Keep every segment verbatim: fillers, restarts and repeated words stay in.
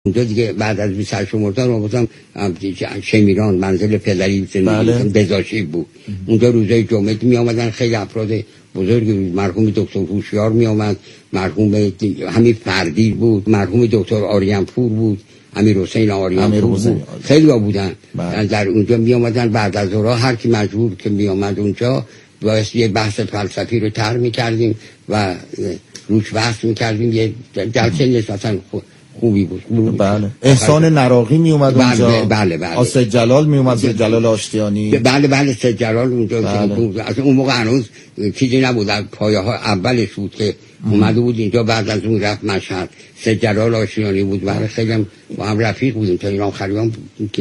اونجا دیگه بعد از بیست و هشت مرداد رو بودم شمیران منزل پدری زندگی بزاشی بود. اونجا روزای جمعه می آمدن خیلی افراد بزرگ، مرحوم دکتر هوشیار می آمد، مرحوم همین فردی بود، مرحوم دکتر آریانپور بود، امیر حسین آریانپور بود، خیلی ها بودن در اونجا می آمدن. بعد از اون هر کی مجبور که می آمد اونجا باعث یه بحث فلسفی رو طرح می کردیم و روش بحث می کردیم. یه جلسه نسبتاً خوبی بود. بله. احسان نراقی می اومد اونجا. بله بله بله. آسد جلال می اومد، سید جلال آشتیانی. بله بله سید جلال اونجا بود. اصلا اون موقع هنوز چیزی نبود، پایه ها اولش بود که اومده بود اینجا، بعد از اون رفت مشهد. سید جلال آشتیانی بود. بله خیلی هم با هم رفیق بودیم تا ایران خریبان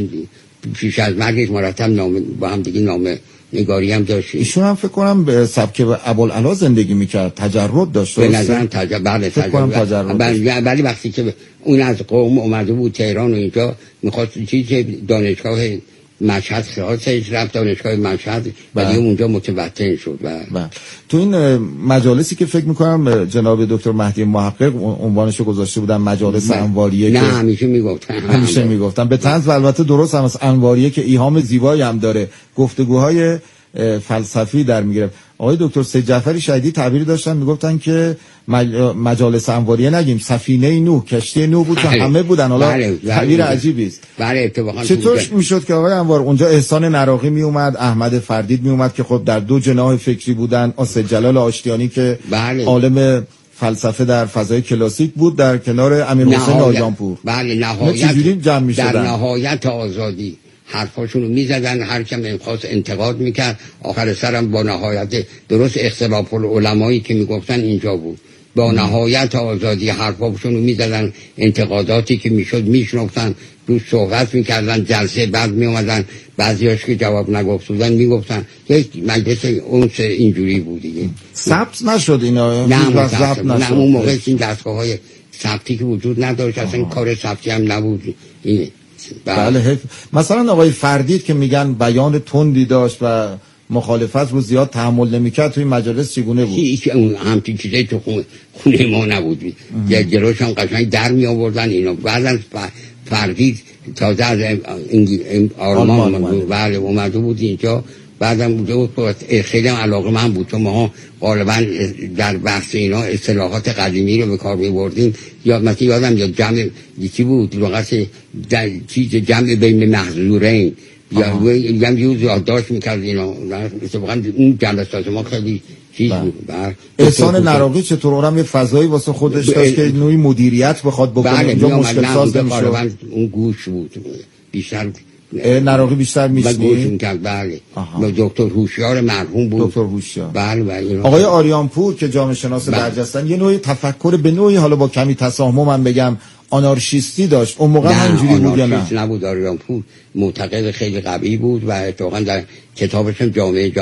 پیش از مرگش مرتب نامه با هم دیگه نامه نگاری هم داشت. ایشون هم فکر کنم به سبک ابوالعلا زندگی میکرد، تجرد داشت. به نظرم تجرد بله تجرد. ولی وقتی که اون از قوم اومده بود تهران و اینجا میخواست چیزی دانشگاه مشهد خواستش رفت دانشگاه مشهد ولی اونجا متوطن شد. و تو این مجالسی که فکر میکنم جناب دکتر مهدی محقق عنوانشو گذاشته بودن مجالس انواریه، نه همیشه میگفتن همیشه میگفتن به طنز و البته درست هم از انواریه که ایهام زیبایی هم داره، گفتگوهای فلسفی در میگیره. آقای دکتر سید جعفری شهیدی تعبیری داشتن میگفتن که مجالس انواریه نگیم سفینه نوح، کشتی نوح بود که همه بودن. حالا تعبیر عجیبی است. بله اتفاقا چطور میشد که آقای انوار اونجا احسان نراقی می اومد، احمد فردید می اومد که خب در دو جناح فکری بودن، آسد جلال آشتیانی که بله. عالم فلسفه در فضای کلاسیک بود در کنار امیر حسین آریانپور. بله نهایت چجوری جمع میشدن؟ در نهایت آزادی حرفاشونو میزدن، هر کم خواست انتقاد میکرد، آخر سرم با نهایت درست اختلاف العلمایی که میگفتن اینجا بود، با نهایت آزادی حرفاشونو میزدن، انتقاداتی که میشد میشنفتن، روش صحبت میکردن، جلسه بعد میومدن بعضیاش که جواب نگفت بودن میگفتن. یک مجلس اون اینجوری بود دیگه. ثبت نشد اینا؟ نه ثبت نشد. نه اون موقع این دستگاه‌های ثبتی که وجود نداشت، اصلا کار ثبتی هم نبود. اینه بله. مثلا آقای فردید که میگن بیان تندی داشت و مخالفت رو زیاد تحمل نمیکرد، توی مجالس چگونه بود؟ هیچ اون همچین چیزایی تو خونه, خونه ما نبود. یه جلوش هم قشنگ در می آوردن اینا. بعدن فردید تازه از آلمان بله اومده بود اینجا، بعدم بوده بود خیلی هم علاقه من بود، چون ما غالبا در بحث اینا اصطلاحات قدیمی رو به کار می‌بردیم. یا مثلا یادم یا جمع یکی بود لغت چیز جمع بین محظورین یا یه یوز یادداشت می‌کرد اینا. واقعا اون جلسات ما خیلی چیز بود. احسان نراقی چطور اونم یه فضایی واسه خودش داشت که نوعی مدیریت بخواد بکنه، اونجا مشکل ساز نمی‌شد. اون گوش بود بیشتر نراقی بیشتر میشنی؟ بله. دکتر هوشیار مرحوم بود. دکتر هوشیار. بله بله. آقای آریانپور که جامعه شناس برجستن یه نوعی تفکر به نوعی حالا با کمی تساهم من بگم آنارشیستی داشت. اون موقع همینجوری بود یا نه؟ نه نبود. آریانپور معتقد خیلی قوی بود و اتفاقا در کتابش هم جامعه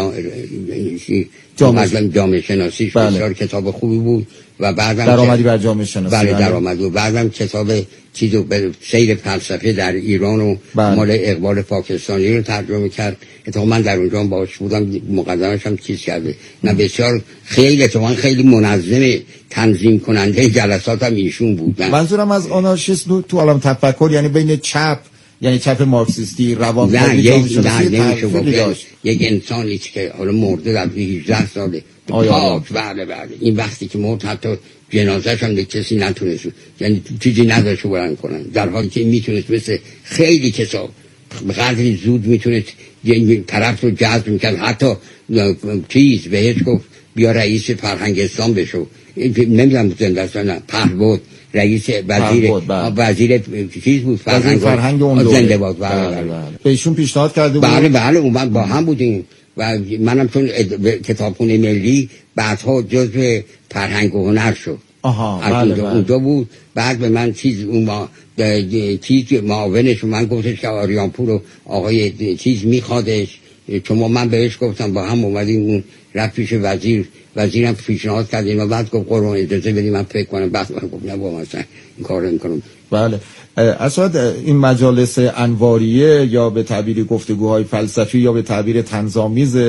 جامعه جامعه شناسیش بله. بسیار کتاب خوبی بود و بعدم درآمدی بر جامعه شناسی. بله درآمد و بعدم کتاب چیزو به سیر فلسفه در ایران و بله. مال اقبال پاکستانی رو ترجمه کرد. اتفاقا من در اونجا باهاش بودم، مقدمش هم چیز کرده. نه بسیار خیلی اتفاقا خیلی منظم تنظیم کننده جلسات هم ایشون بود. منظورم از آنارشیسم تو عالم تفکر یعنی بین چپ، یعنی چپ مارکسیستی روانکاوی جامعه یک انسانی که حالا مرده در هجده ساله پاک بله بله این وقتی که مرد حتی جنازه‌ش هم کسی نتونست، یعنی چیزی نداشت برن کنن، در حالی که میتونست مثل خیلی کسا قدری زود میتونست یه طرف رو جذب میکرد. حتی چیز بهش گفت بیا رئیس فرهنگستان بشو، نمیدونم زنده است نه پهبود رئیس وزیر وزیر چیز بود فرهنگ فرهنگ اون زنده باد. بله بله به ایشون پیشنهاد کرده بود. بله بله اون با هم بودیم و منم چون کتابخونه ملی بعدها جزو فرهنگ و هنر شد. آها بله بله. اونجا بود. بعد به من چیز اون ما چیز معاونش من گفتش که آریانپور رو آقای چیز میخوادش، چون من بهش گفتم با هم اومدیم اون رفت پیش وزیر، وزیرم پیشنهاد کرد اینو، بعد گفت قربان اجازه بدید من فکر کنم. بعد من گفتم نه با مثلا این کارو نمی‌کنم. بله اصلا این مجالس انواریه یا به تعبیر گفتگوهای فلسفی یا به تعبیر طنزآمیز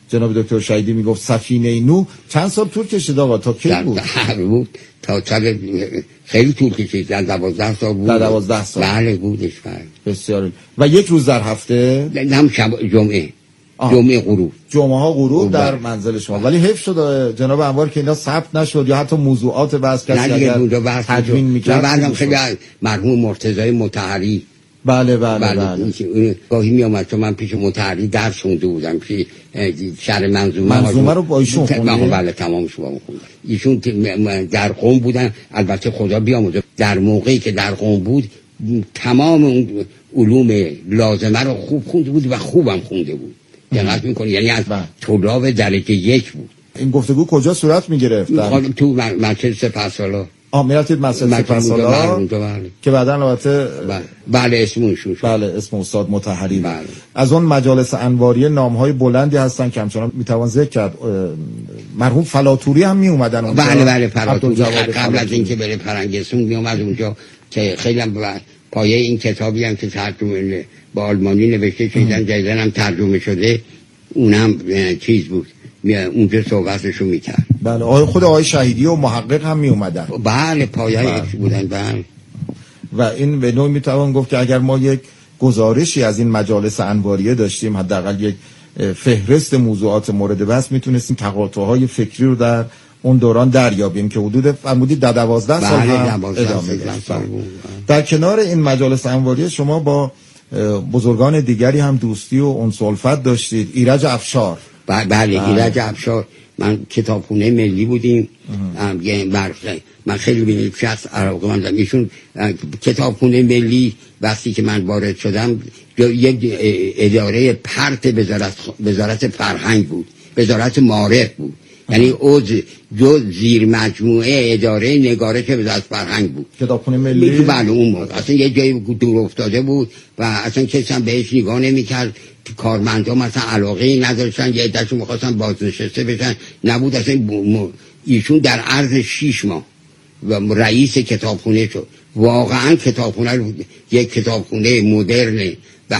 جناب دکتر شهیدی میگفت سفینه نوح چند سال طول کشید آقا تا کی بود؟ در بود تا سال خیلی طول کشید، در دوازده سال بود. در دوازده سال بله بودش. بله بسیار. و یک روز در هفته؟ نه شب جمعه. آه. جمعه غروب. جمعه ها غروب در منزل شما. ولی حیف شد جناب انوار که اینا ثبت نشد یا حتی موضوعات بحث کسی اگر تدوین میکرد. بعدم خیلی مرحوم مرتضی مطهری بله بله بله, بله. گاهی می اومد چون من پیش مطهری درس خونده بودم پیش شرح منظومه منظومه رو با ایشون خوندید؟ بله تمامش با من خوندم. ایشون در قم بودن، البته خدا بیامرزه در موقعی که در قم بود تمام اون علوم لازمه رو خوب خونده بود و خوبم خونده بود. دقت میکنی؟ یعنی از طلاب درجه یک بود. این گفتگو کجا صورت میگرفت؟ تو مرکز سپهسالار. آه میرفتید مسجد سپهسالار که بعداً البته بله اسمش شد. بله اسم استاد مطهری. بله. از اون مجالس انواریه نام‌های بلندی هستن که همچنان میتوان ذکر کرد. مرحوم فلاطوری هم می اومدن اونجا. بله بله فلاطوری قبل از اینکه بره فرنگستون می اومد اونجا که خیلی هم پایه این کتابی هم که ترجمه با آلمانی نوشته شدن جدیدن هم ترجمه شده اونم چیز بود اونجا صحبتشو میکرد. بله آقای خود آقای شهیدی و محقق هم می اومدن. بله پایه‌اش بودن. بله و این به نوعی میتوان گفت که اگر ما یک گزارشی از این مجالس انواریه داشتیم، حداقل یک فهرست موضوعات مورد بحث، میتونستیم تقاطع‌های فکری رو در اون دوران دریابیم که حدود فرمودید در دوازده سال هم ادامه داشت. در کنار این مجالس انواریه شما با بزرگان دیگری هم دوستی و انس‌الفت داشتید. ایرج افشار. بله ایرج افشار، من کتابخونه ملی بودیم. من خیلی به این شخص علاقه‌مندم. ایشون کتابخونه ملی وقتی که من وارد شدم یک اداره پرت وزارت وزارت فرهنگ بود، وزارت معارف بود. یعنی عضو جو زیر مجموعه اداره نگارش وزارت فرهنگ بود. کتابخونه ملی بله اون موقع اصلا یه جایی دور افتاده بود و اصلا کسی هم بهش نگاه نمی‌کرد. کارمندا مثلا علاقه نداشتن، یه عده‌شون می‌خواستن بازنشسته بشن، نبود اصلا. ایشون در عرض شش ماه و رئیس کتابخونه شد. واقعا کتابخونه رو یک کتابخونه مدرن و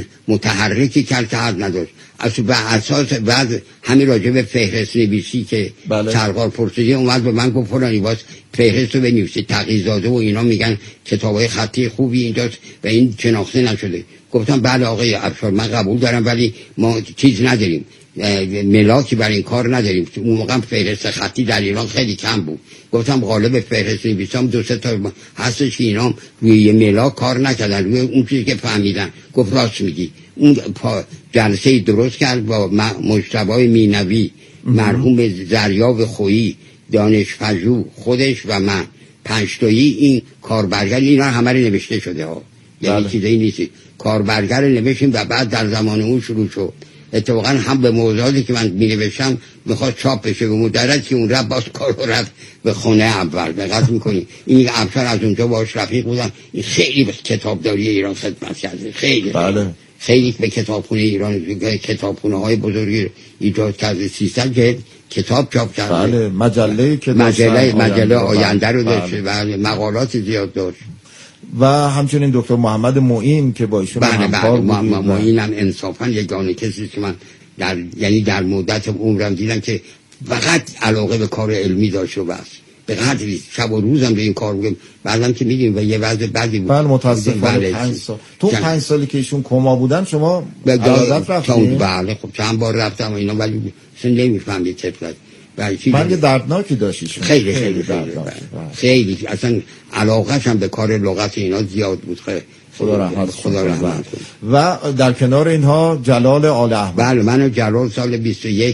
متحرکی کرد که حد نداشت. اصلا به اساس بعد همین راجع به فهرست نویسی که سرکار پرسیدی اومد به من گفت فلانی باز فهرست رو بنویسی. تقی‌زاده و اینا میگن کتابای خطی خوبی اینجاست و این شناخته نشده. گفتم بله آقای افشار من قبول دارم ولی ما چیز نداریم، ملاکی برای این کار نداریم. اون موقع فهرست خطی در ایران خیلی کم بود. گفتم غالب فهرست نویسام دو سه تا هستش که اینا روی یه ملاک کار نکردن، روی اون چیزی که فهمیدن. گفت راست میگی. اون جلسه درست کرد با مجتبی مینوی، مرحوم زریاب خویی، دانش پژوه، خودش و من، پنج تایی این کاربرگر اینا همه رو نوشته شده ها. یعنی چیزی نیست. کاربرگر نوشتیم و بعد در زمان اون شروع شد. اتفاقا هم به موضوعاتی که من می نوشتم میخواد چاپ بشه به مدرد که اون رفت باز کار رو رفت به خونه اول. دقت میکنی این افشار از اونجا باش رفیق بودم. این خیلی به کتابداری ایران خدمت کرده، خیلی بله. خیلی به کتابخونه ایران، کتابخونه های بزرگی ایجاد کرده. سیصد جلد کتاب چاپ کرده. بله مجله که مجله مجله آینده رو داشت. بله مقالات زیاد داشت. و همچنین دکتر محمد معین که با ایشون همکار بودیم. بله معین هم انصافا یگانه کسی که من در یعنی در مدت عمرم دیدم که فقط علاقه به کار علمی داشت و بس. به قدری شب و روزم به این کار میگم. بعدم که میدیم و یه وضع بدی بود. بله متاسفانه پنج سال. تو پنج سالی که ایشون کما بودن شما عیادت رفتید؟ بله خب چند بار رفتم و اینا ولی اصلا نمیفهمید طفلت. من یه دردناکی داشتیشون. خیلی خیلی خیلی دردناک. خیلی اصلا علاقه‌ش هم به کار لغت اینا زیاد بود. خیلی خدا رحمت خدا رحمت و در کنار اینها جلال آل احمد. بله من و جلال سال بیست و یک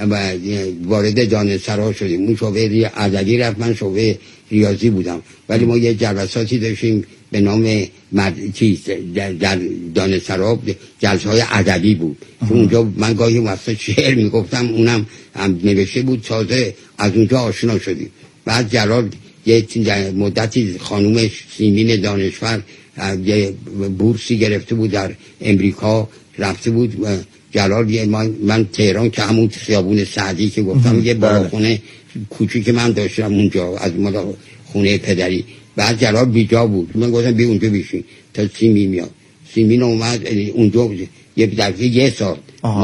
وارد دانشسرا شدیم. اون شعبه ادبی رفت، من شعبه ریاضی بودم. ولی ما یه جلساتی داشتیم به نام مد... چیز در دانشسرا جلسه های ادبی بود. اونجا من گاهی وقتا شعر میگفتم، اونم هم نوشته بود. تازه از اونجا آشنا شدیم. بعد جلال یه مدتی خانومش سیمین دانشور یه بورسی گرفته بود در امریکا، رفته بود. جلال یه من, من تهران که همون خیابون سعدی که گفتم یه بالاخونه کوچیک من داشتم اونجا از مال خونه پدری. بعد جلال بیجا بود. من گفتم بی اونجا بیشین تا سیمین میاد. سیمین اومد اونجا یه دفعه یه سال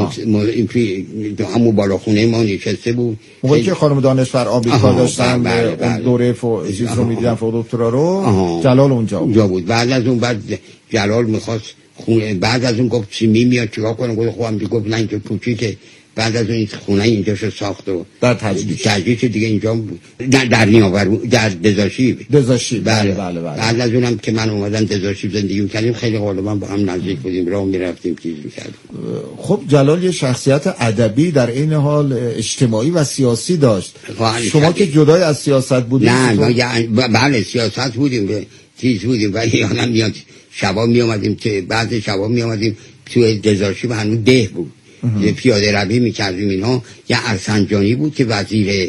همون بالاخونه ما نشسته بود موقعی که خانم دانشور آمریکا داشتن بله بله. اون دوره فو چیز رو می‌دیدن فوق دکترا رو آها. جلال اونجا بود. اونجا بود. بعد از اون بعد جلال می‌خواست خونه، بعد از اون گفت سیمی میاد چیکار کنه، گفت خودم دیگه گفت نه اینجا کوچیکه. بعد از اون خونه اینجاشو ساخت و در تجدید تجدید دیگه اینجا در در نیاور در دزاشی دزاشی بله بله بله. بعد از اونم که من اومدم دزاشی زندگی می‌کردیم خیلی غالبا با هم نزدیک بودیم، راه می‌رفتیم چیز می‌کردیم. خب جلال یه شخصیت ادبی در این حال اجتماعی و سیاسی داشت. شما که جدای از سیاست بودید؟ نه بله سیاست بودیم به چیز بودیم ولی یادم میاد شبا میومدیم که بعد شبا میومدیم توی دزاشی و هنوز ده بود. یه پیاده روی می‌کردیم اینا. یه ارسنجانی بود که وزیر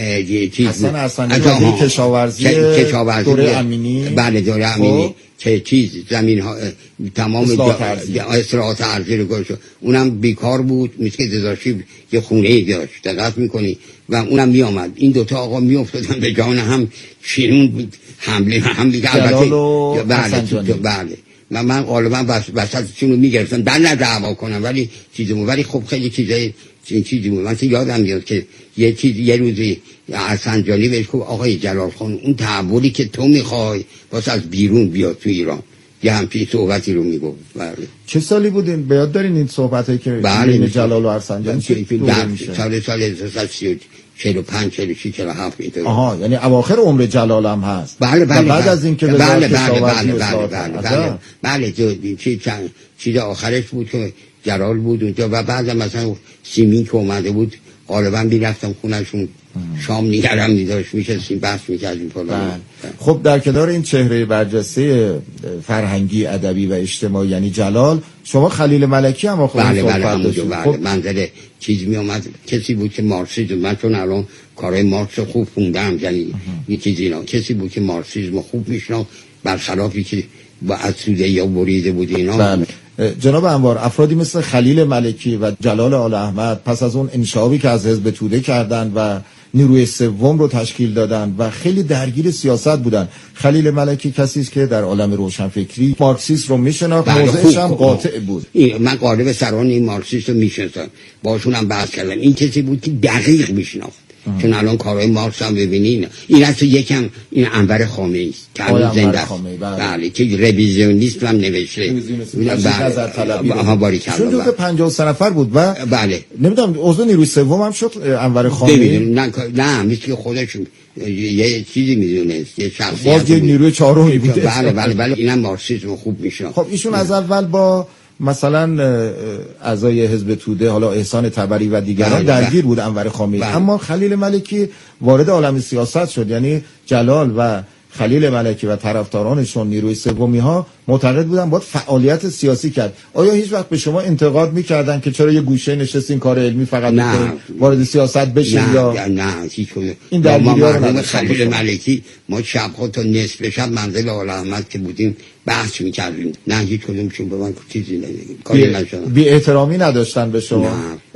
یه چیز حسن ارسنجانی کشاورزی دوره امینی بله دوره امینی که چیز زمین ها تمام اصلاحات ارضی رو گذاشت. اونم بیکار بود، مثل دزاشی یه خونه داشت دقت می‌کنی و اونم میآمد. این دوتا آقا میافتادن به جان هم شیرون حمله هم دیگه البته بله بله من من غالبا بس وسطشون رو میگرفتم در نه دعوا کنم ولی چیزمون ولی خب خیلی چیزای این چیزی بود. من یادم میاد که یه چیز یه روزی ارسنجانی بهش گفت آقای جلال خان اون تحولی که تو میخوای واسه از بیرون بیاد تو ایران، یه همچین صحبتی رو میگفت. بله چه سالی بودین؟ به یاد دارین این صحبتایی که بین جلال و ارسنجانی چه میشه؟ سال سال هزار و سیصد چهل و پنج چهل و شش چهل و هفت اینطور. آها یعنی اواخر عمر جلال هم هست. بله بله بعد از اینکه بله بله بله بله بله بله بله جو چی چند چیز آخرش بود که جلال بود اونجا و بعد مثلا سیمین که اومده بود غالبا میرفتم خونهشون شام نیگرم میداشت میشستیم بحث میکردیم فلان. خب در کنار این چهره برجسته فرهنگی ادبی و اجتماعی یعنی جلال، شما خلیل ملکی هم خب بله بله همونجا بله خب منظر چیز می اومد کسی بود که مارکسیسم، من چون الان کارهای مارکس خوب خوندم یعنی یه چیزی اینا، کسی بود که مارکسیسم خوب میشناخت برخلافی که با اسوده یا بریده بود اینا. بله. جناب انوار، افرادی مثل خلیل ملکی و جلال آل احمد پس از اون انشابی که از حزب توده کردن و نیروی سوم رو تشکیل دادن و خیلی درگیر سیاست بودن. خلیل ملکی کسی است که در عالم روشنفکری مارکسیسم رو میشناخت، موضعش هم قاطع بود. من غالب سران این مارکسیسم رو میشناسم، باشون هم بحث کردم. این کسی بود که دقیق میشناخت. چون الان کارهای مارکس هم ببینین این اصلا یکم این انور خامه‌ای است که الان زنده است. بله که رویزیونیست هم نوشته. بله ها باری کلا. چون جزء پنجاه سه نفر بود و بله نمیدونم عضو نیروی سوم هم شد انور خامه‌ای. نه نه مثل خودش یه چیزی میدونست، یه شخصیت باز یه نیروی چهارمی بود. بله بله بله اینم مارکسیسم خوب میشناخت. خب ایشون از اول با مثلا اعضای حزب توده حالا احسان طبری و دیگران درگیر بود انور خامه‌ای، اما خلیل ملکی وارد عالم سیاست شد. یعنی جلال و خلیل ملکی و طرفدارانشون نیروی سومی ها معتقد بودن باید فعالیت سیاسی کرد. آیا هیچ وقت به شما انتقاد می‌کردن که چرا یه گوشه نشستین کار علمی فقط می‌کنید وارد سیاست بشین؟ یا نه نه هیچ کدوم. این درگیری‌ها رو خلیل ملکی ما شب‌ها تا نصف شب منزل آل احمد که بودیم بحث می‌کردیم. نه هیچ کدومشون به من چیزی نمیگن، کاری نشدن، بی احترامی نداشتن به شما.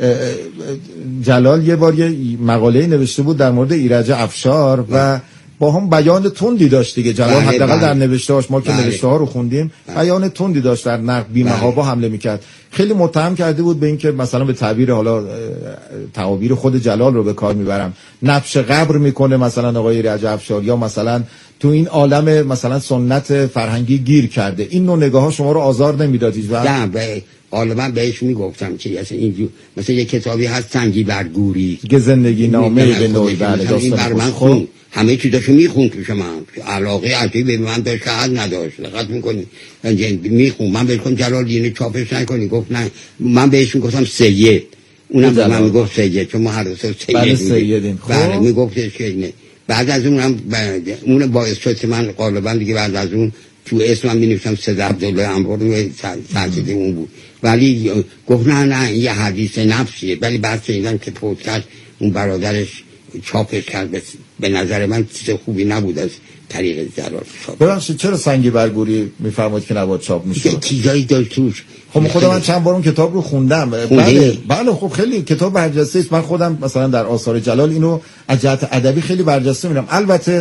جلال یه بار یه مقاله نوشته بود در مورد ایرج افشار و با هم بیان تندی داشت دیگه. جلال حداقل در نوشته‌هاش، ما که نوشته‌ها رو خوندیم، بیان تندی داشت، در نقد بی‌محابا حمله می‌کرد. خیلی متهم کرده بود به اینکه مثلا به تعبیر حالا تعابیر خود جلال رو به کار میبرم نبش قبر میکنه مثلا آقای ایرج افشار، یا مثلا تو این عالم مثلا سنت فرهنگی گیر کرده. این نوع نگاه‌ها شما رو آزار نمیداد هیچ وقت؟ نه به غالبا بهش میگفتم که مثلا اینجور مثلا یه کتابی هست سنگی بر گوری که زندگی نامه به نوعی بله داستان من خون همه چیزاشو میخون که شما علاقه عجیبی به من داشت که حد نداشت. دقت میکنی میخون من بهش گفتم جلال اینو چاپش نکنی، گفت نه. من بهش میگفتم سید، اونم به من میگفت سید چون ما هر دو سید بله سیدیم. بله میگفتش که نه. بعد از اونم اون با اسمت من غالبا دیگه بعد از اون تو اسمم می‌نوشتم سید عبدالله انور روی ترتیب اون بود، ولی گفت نه نه یه حدیث نفسیه. ولی بعد شنیدم که فوت کرد اون برادرش چاپش کرد، به نظر من چیز خوبی نبود از طریق جلال چاپ. ببخشید چرا سنگی برگوری میفرمایید که نباید چاپ میشه؟ یه چیزایی داشت توش. خب خودم من چند بار اون کتاب رو خوندم. بله بله خب خیلی کتاب برجسته است. من خودم مثلا در آثار جلال اینو از جهت ادبی خیلی برجسته می‌بینم. البته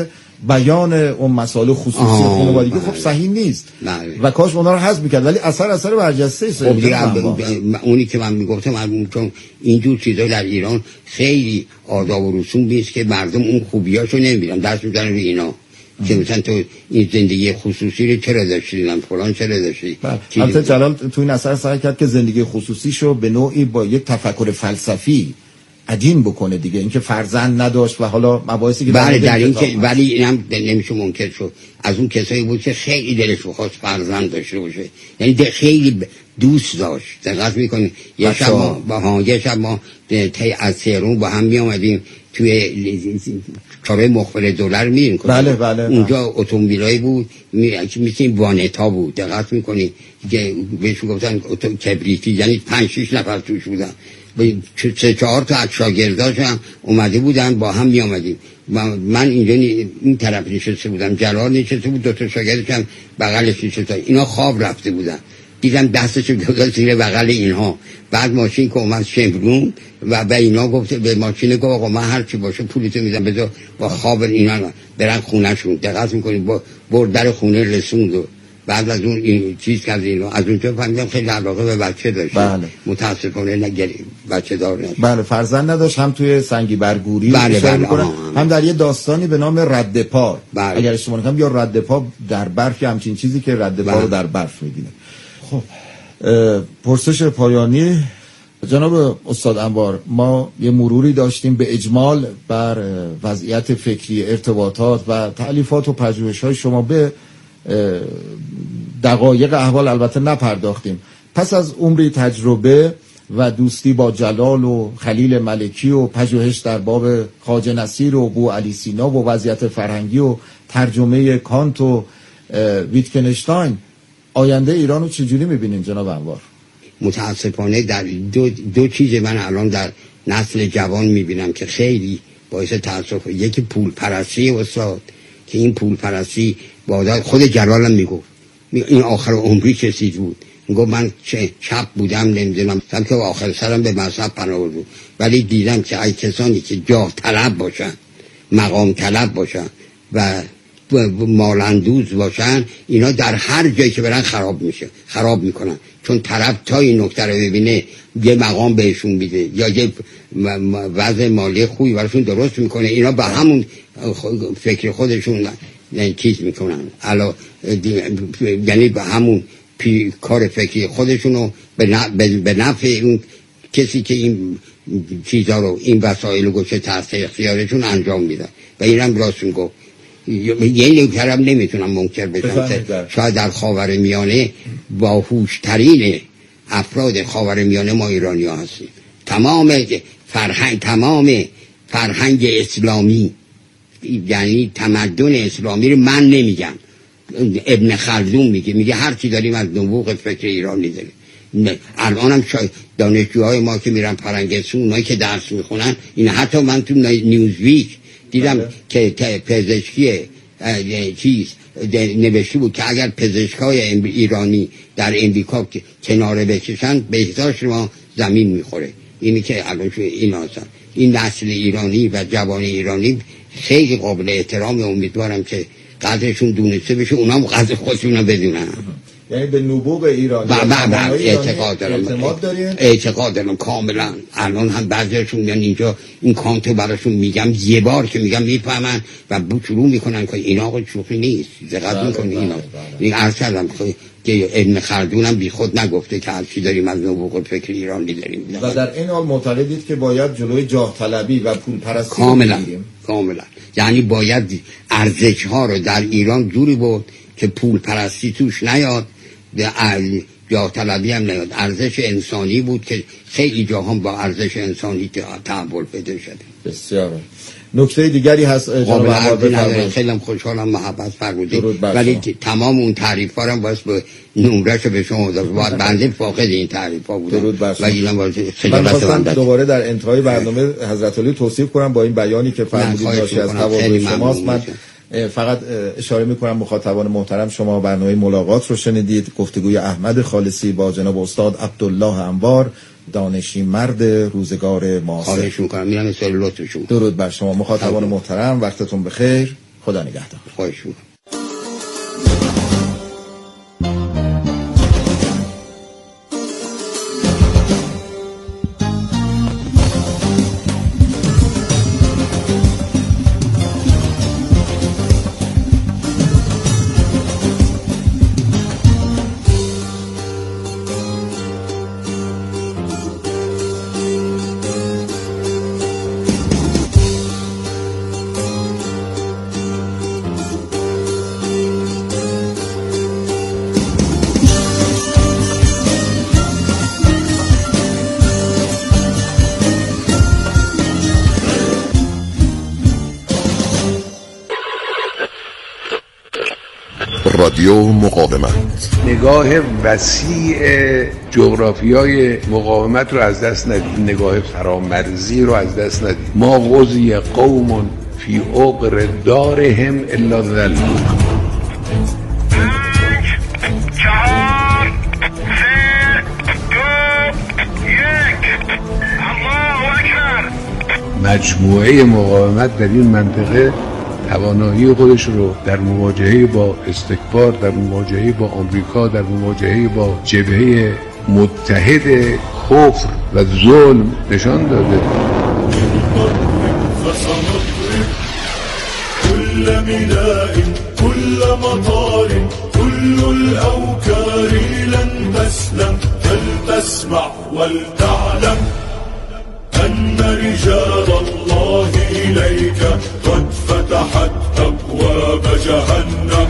بیان اون مسائل خصوصی خانوادگی خب صحیح نیست بله. و کاش اونا رو حذف می‌کرد، ولی اثر اثر برجسته است. خب دیگه اونی که من میگفتم چون اینجور چیزا در ایران خیلی آداب و رسوم نیست که مردم اون خوبیاشو نمی‌بینن، دست می‌زنن روی اینا که مثلا تو این زندگی خصوصی رو چرا داشتی، نم فلان چرا داشتی. البته جلال تو این اثر سعی کرد که زندگی خصوصیشو به نوعی با یک تفکر فلسفی عجین بکنه دیگه، اینکه فرزند نداشت و حالا مباحثی که بله در این که ولی اینم نمیشه منکر شد، از اون کسایی بود که خیلی دلش بخواست فرزند داشته باشه، یعنی خیلی دوست داشت. دقت میکنی یه شب ما با ها یه شب ما تی از تهران با هم می اومدیم توی چاره مخبر دلار میریم بله بله اونجا اتومبیلایی بود مثل این وانتا بود، دقت میکنی که بهش گفتن کبریتی، یعنی پنج شش نفر توش بودن، سه چهار تا از شاگرداشم اومده بودن با هم می آمدیم. من اینجا این طرف نشسته بودم، جلال نشسته بود، دو تا شاگردشم بغلش نشسته، اینا خواب رفته بودن، دیدم دستش گذاشت زیر بغل اینها. بعد ماشین که اومد شمرون و به اینا گفت، به ماشین گفت آقا من هر چی باشه پولتو میدم، بذار با خواب اینا برن خونه‌شون. دقت می‌کنید با برد در خونه رسوند و بعد از اون این چیز کرد اینو. از اونجا فهمیدم خیلی علاقه به بچه داشت. بله. متاسفانه نگری بچه دار نشد. بله فرزند نداشت، هم توی سنگی برگوری بله بله هم در یه داستانی به نام رد پا. بله. اگر اشتباه نکنم یا رد پا در برف، همچین چیزی که رد پا بله. رو در برف می‌بینه. خب پرسش پایانی جناب استاد انوار، ما یه مروری داشتیم به اجمال بر وضعیت فکری، ارتباطات و تألیفات و پژوهش‌های شما، به دقایق احوال البته نپرداختیم. پس از عمری تجربه و دوستی با جلال و خلیل ملکی و پژوهش در باب خواجه نصیر و بو علی سینا و وضعیت فرهنگی و ترجمه کانت و ویتکنشتاین، آینده ایران رو چجوری می‌بینین جناب انوار؟ متاسفانه در دو, دو چیز من الان در نسل جوان می‌بینم که خیلی باعث تأسف. یکی پول پرستی استاد، که این پول پرستی با خود جلالم میگفت، این آخر عمری کسی بود، میگفت من چپ بودم نمیدونم سب که آخر سرم به مذهب پناه بود، ولی دیدم که ای کسانی که جاه طلب باشن، مقام طلب باشن و مالندوز باشن، اینا در هر جایی که برن خراب میشه، خراب میکنن، چون طرف تا این نکته رو ببینه یه مقام بهشون میده یا یه وضع مالی خوبی براشون درست میکنه، اینا به همون فکر خودشون چیز میکنن، علا یعنی به همون پی کار فکری خودشونو به نفع اون کسی که این چیزا رو، این وسایل رو گوشه تحت اختیارشون انجام میدن. و اینم راست میگفت. یه نکته هم نمیتونم منکر بشم، شاید در خاورمیانه باهوشترین افراد خاورمیانه ما ایرانی ها هستیم. تمام فرهنگ تمام فرهنگ اسلامی، یعنی تمدن اسلامی رو من نمیگم، ابن خلدون میگه، میگه هر چی داریم از نبوغ فکر ایرانی داریم. الان هم دانشجوهای ما که میرن فرنگستون، اونایی که درس میخونن، این حتی من تو نیوزویک دیدم بله. که پزشکی چیز نوشته بود که اگر پزشکای ایرانی در امریکا کناره بکشن بهداشت ما زمین میخوره. اینی که الان این هستن، این نسل ایرانی و جوان ایرانی خیلی قابل احترام، امیدوارم که قدرشون دونسته بشه، اونم قدر خودشون بدونن. یعنی به نبوغ ایرانی اعتقاد دارم، اعتقاد دارین؟ اعتقاد دارم کاملا. الان هم بعضیشون میان اینجا این کانتو براشون میگم، یه بار که میگم میفهمن و شروع میکنن که اینا آقا شوخی نیست، دقت میکنی اینا. این عرض کردم که ابن خلدون هم بی خود نگفته که هر چی داریم از نبوغ فکر ایرانی داریم. و در این حال معتقدید که باید جلوی جاه طلبی و پول پرستی کاملا کاملا، یعنی باید ارزش ها رو در ایران جوری بود که پول پرستی توش نیاد، جاه طلبی هم نیاد، ارزش انسانی بود که خیلی جاها با ارزش انسانی تحول پیدا شده. بسیار. نکته دیگری هست جناب انوار؟ خیلی خوشحالم محبت فرمودید، ولی تمام اون تعریف ها رو باید به نمرهشو به شما داد، باید بنده فاقد این تعریف ها بودم و اینا باید خیلی خواستم دوباره در انتهای برنامه حضرت علی توصیف کنم با این بیانی که فرمودید ناشی از تواضع شماست. من فقط اشاره میکنم مخاطبان محترم، شما برنامه ملاقات رو شنیدید، گفتگوی احمد خالصی با جناب استاد عبدالله انوار، دانشی مرد روزگار معاصر. خواهش میکنم، میرم سوال لطفشون. درود بر شما مخاطبان محترم، وقتتون بخیر. خدا نگهدار. خواهش می‌کنم. رادیو مقاومت، نگاه وسیع جغرافیای مقاومت رو از دست ندید، نگاه فرامرزی رو از دست ندید. ما غزی قوم فی عقر دارهم الا ذلوا. مجموعه مقاومت در این منطقه توانایی خودش رو در مواجهه با استکبار، در مواجهه با آمریکا، در مواجهه با جبهه متحد کفر و ظلم نشان داده. كل ميناء كل مطار كل الأوكار لن تسلم فلتسمع ولتعلم أن رجال الله إليك قد فتحت أبواب جهنم.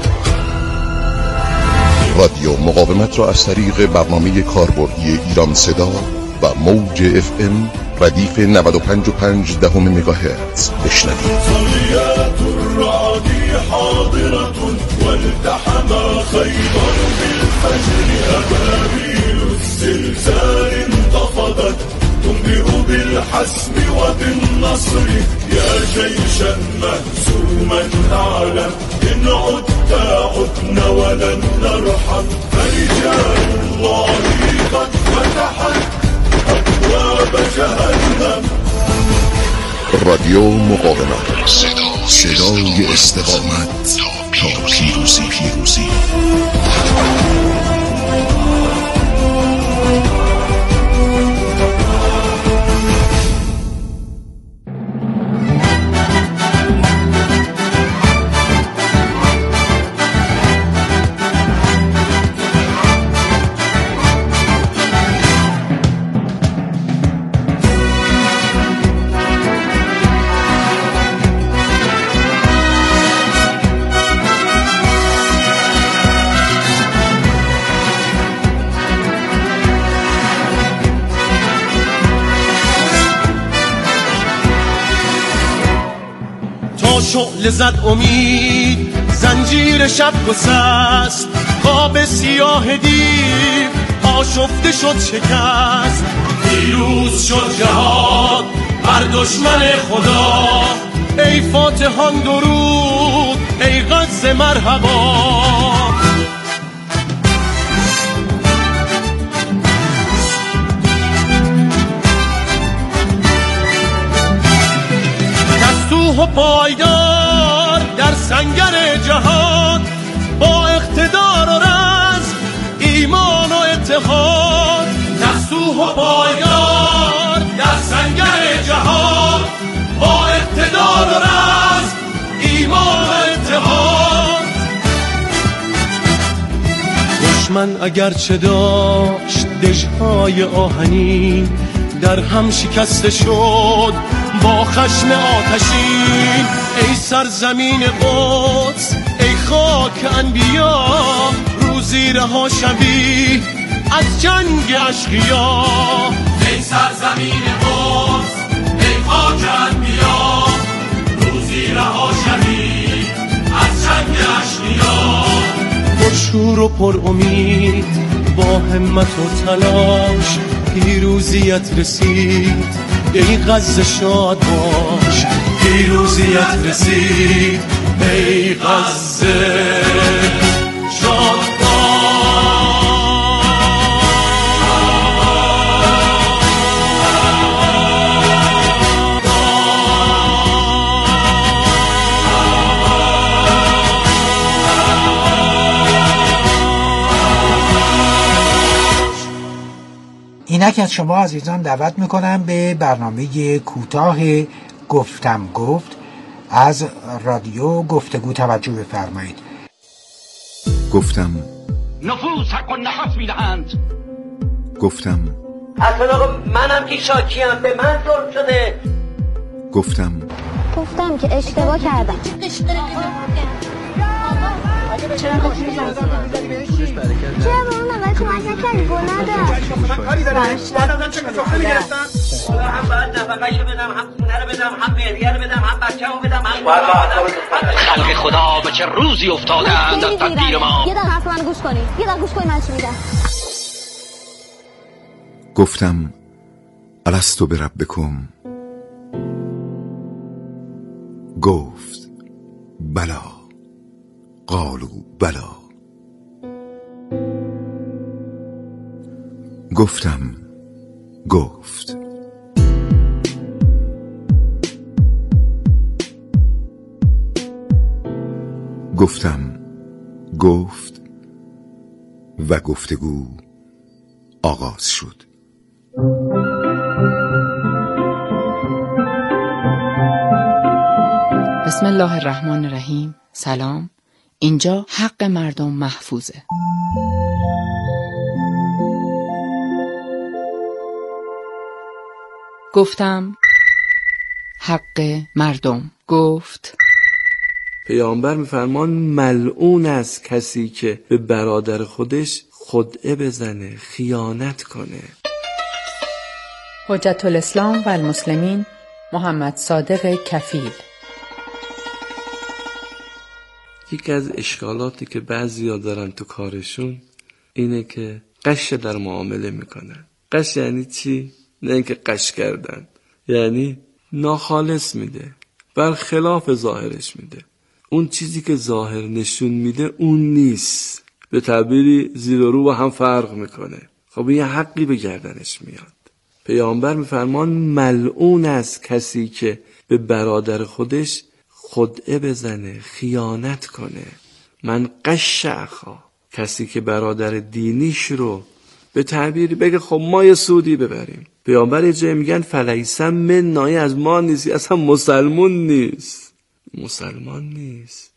رادیو مقاومت را از طریق برنامه کاربردی ایران صدا و موج اف ام ردیف نود و پنج و پنج دهم مگاهرتز بشنوید. صليات الرعد حاضرة والتحم خيبر بالفجر أبابيل الزلزال انتفضت تنبئ بالحسم وبالنصر يا جيشا مهزوما أعلم إن عدت عدنا ولن نرحم فرجال الله قد فتحت أبواب جهنم. رادیو مقاومت، صدای استقامت تا پیروزی. پیروزی شعله زد امید زنجیر شب گسست، خواب سیاه دیو آشفته شد شکست. پیروز شد جهاد بر دشمن خدا، ای فاتحان درود ای غزه مرحبا. و پایدار در سنگر جهاد، با اقتدار و رزم ایمان و اتحاد. نسوح و پایدار در سنگر جهاد، با اقتدار و رزم ایمان و اتحاد. دشمن اگرچه داشت دژهای آهنین، در هم شکسته شد با خشم آتشین. ای سرزمین قدس ای خاک انبیا، روزی رها شوی از جنگ اشقیا. ای سرزمین قدس ای خاک انبیا، روزی رها شوی از جنگ اشقیا. پرشور و پر امید با همت و تلاش، پیروزیت رسید ای غزه شاد باش. پیروزیت رسید ای غزه شاد اینک از شما عزیزان دعوت میکنم به برنامه کوتاه گفتم گفت از رادیو گفتگو توجه بفرمایید. گفتم نفوس حق و نفس میدهند. گفتم اصلا آقا منم که شاکیم، به من ظلم شده. گفتم گفتم که اشتباه کردم. چرا با اون آقای کمک نکردی گناه داشت. کاری داره من چه مسافه میگرفتم. هم باید نفقهشو بدم، هم خونه رو بدم، هم مهریه رو بدم، هم بچه رو بدم، هم خلق خدا به چه روزی افتادند از تدبیر ما. یه دقیقه حرف من گوش کنی، یه دقیقه گوش کنی من چی میگم. گفتم الستو بربکم. گفت بلا. قالوا بلا. گفتم گفت. گفتم گفت و گفتگو آغاز شد. بسم الله الرحمن الرحیم. سلام. اینجا حق مردم محفوظه. گفتم حق مردم. گفت پیامبر میفرمان ملعون است کسی که به برادر خودش خدعه بزنه، خیانت کنه. حجت الاسلام و المسلمین محمد صادق کفیل. یکی از اشکالاتی که بعضیا دارن تو کارشون اینه که قش در معامله میکنن. قش یعنی چی؟ نه اینکه قش کردن، یعنی ناخالص میده، برخلاف ظاهرش میده. اون چیزی که ظاهر نشون میده اون نیست، به تعبیری زیر و رو با هم فرق میکنه. خب یه حقی به گردنش میاد. پیامبر میفرمان ملعون است کسی که به برادر خودش خدعه بزنه، خیانت کنه. من قش اخا، کسی که برادر دینیش رو به تعبیری بگه خب ما یه سودی ببریم. پیامبر یه جایی میگن فلیسم من، نایی از ما نیستی، اصلا مسلمون نیست، مسلمان نیست.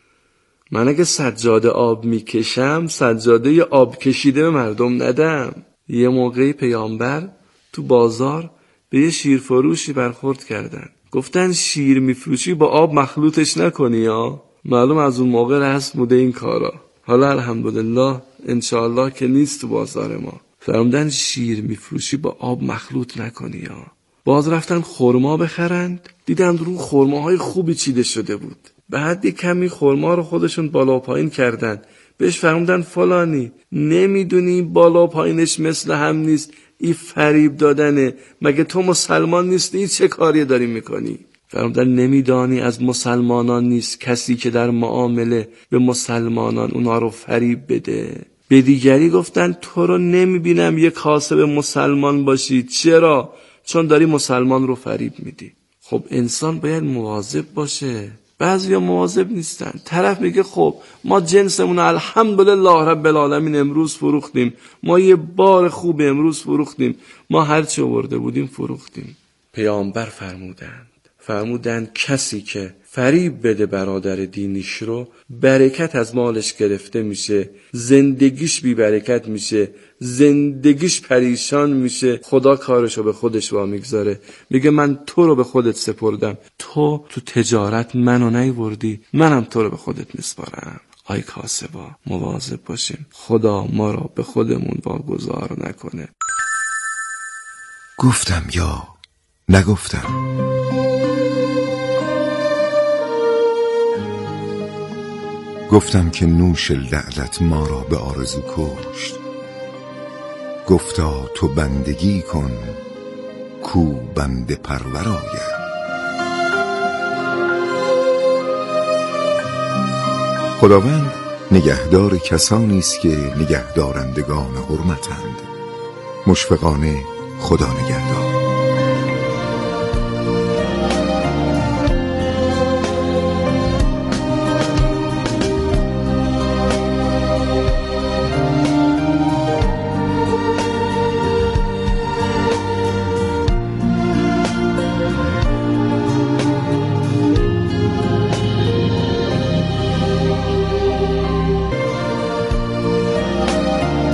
من اگه سجاده آب میکشم، سجاده آب کشیده به مردم ندم. یه موقعی پیامبر تو بازار به یه شیرفروشی برخورد کردن، گفتن شیر میفروشی با آب مخلوطش نکنی یا. معلوم از اون موقع رسم بوده این کارا. حالا الحمدلله انشاءالله که نیست تو بازار ما. فرمودن شیر میفروشی با آب مخلوط نکنی یا. باز رفتن خرما بخرند، دیدن رو خرماهای خوبی چیده شده بود. بعد یک کمی خرما رو خودشون بالا و پایین کردن. بهش فرمودن فلانی نمیدونی بالا و پایینش مثل هم نیست، این فریب دادنه، مگه تو مسلمان نیستی؟ این چه کاری داری میکنی؟ فرمودن نمیدانی از مسلمانان نیست کسی که در معامله به مسلمانان اونا رو فریب بده. به دیگری گفتن تو رو نمیبینم یک کاسب مسلمان باشی. چرا؟ چون داری مسلمان رو فریب میدی. خب انسان باید مواظب باشه. بعضیا مواظب نیستن. طرف میگه خب ما جنسمون الحمدلله رب العالمین امروز فروختیم، ما یه بار خوب امروز فروختیم، ما هرچی آورده بودیم فروختیم. پیامبر فرمودند فرمودند کسی که فریب بده برادر دینیش رو، برکت از مالش گرفته میشه، زندگیش بی برکت میشه، زندگیش پریشان میشه، خدا کارشو به خودش وامیگذاره. میگه من تو رو به خودت سپردم، تو تو تجارت منو نیوردی، منم تو رو به خودت میسپارم. آی کاسبا مواظب باشیم، خدا ما رو به خودمون واگذار نکنه. گفتم یا نگفتم. گفتم که نوش لعلت ما را به آرزو کشت. گفتا تو بندگی کن کو بنده پرور آید. خداوند نگهدار کسانی است که نگهدارندگان حرمتند. مشفقانه خدا نگهدار.